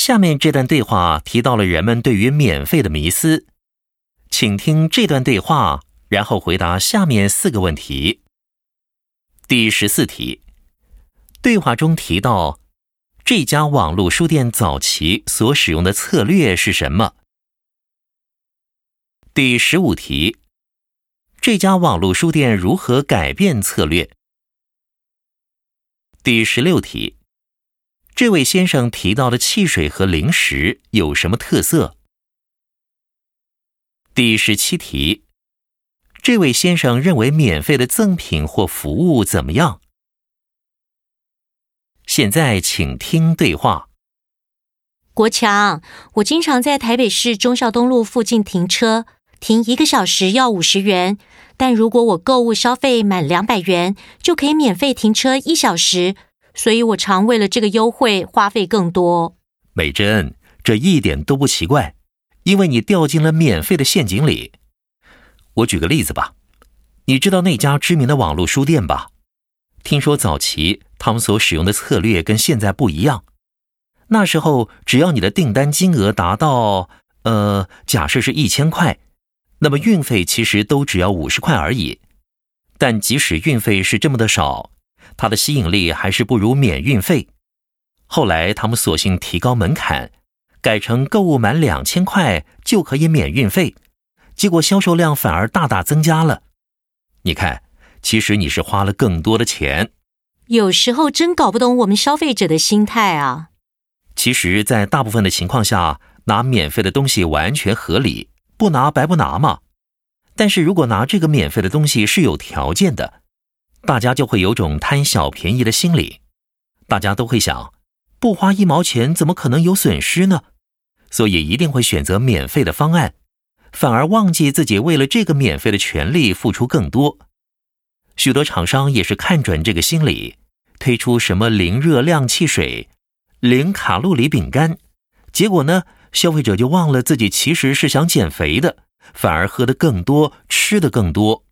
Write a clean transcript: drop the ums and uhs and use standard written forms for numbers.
下面这段对话提到了人们对于免费的迷思，请听这段对话，然后回答下面4个问题。第14题，对话中提到这家网络书店早期所使用的策略是什么？第15题，这家网络书店如何改变策略？第16题，这位先生提到的汽水和零食有什么特色？第17题，这位先生认为免费的赠品或服务怎么样？现在请听对话。 国强，我经常在台北市忠孝东路附近停车，停1个小时要50元，但如果我购物消费满200元，就可以免费停车1小时，所以我常为了这个优惠花费更多。 美珍，这一点都不奇怪，因为你掉进了免费的陷阱里。我举个例子吧，你知道那家知名的网络书店吧？听说早期他们所使用的策略跟现在不一样。那时候只要你的订单金额达到假设是1000块，那么运费其实都只要50块而已。但即使运费是这么的少，它的吸引力还是不如免运费。后来他们索性提高门槛，改成购物满2000块就可以免运费，结果销售量反而大大增加了。你看，其实你是花了更多的钱。 有时候真搞不懂我们消费者的心态啊。 其实在大部分的情况下，拿免费的东西完全合理，不拿白不拿嘛。但是如果拿这个免费的东西是有条件的，大家就会有种贪小便宜的心理。大家都会想，不花1毛钱怎么可能有损失呢？所以一定会选择免费的方案，反而忘记自己为了这个免费的权利付出更多。许多厂商也是看准这个心理，推出什么零热量汽水、0卡路里饼干，结果呢，消费者就忘了自己其实是想减肥的，反而喝得更多，吃得更多。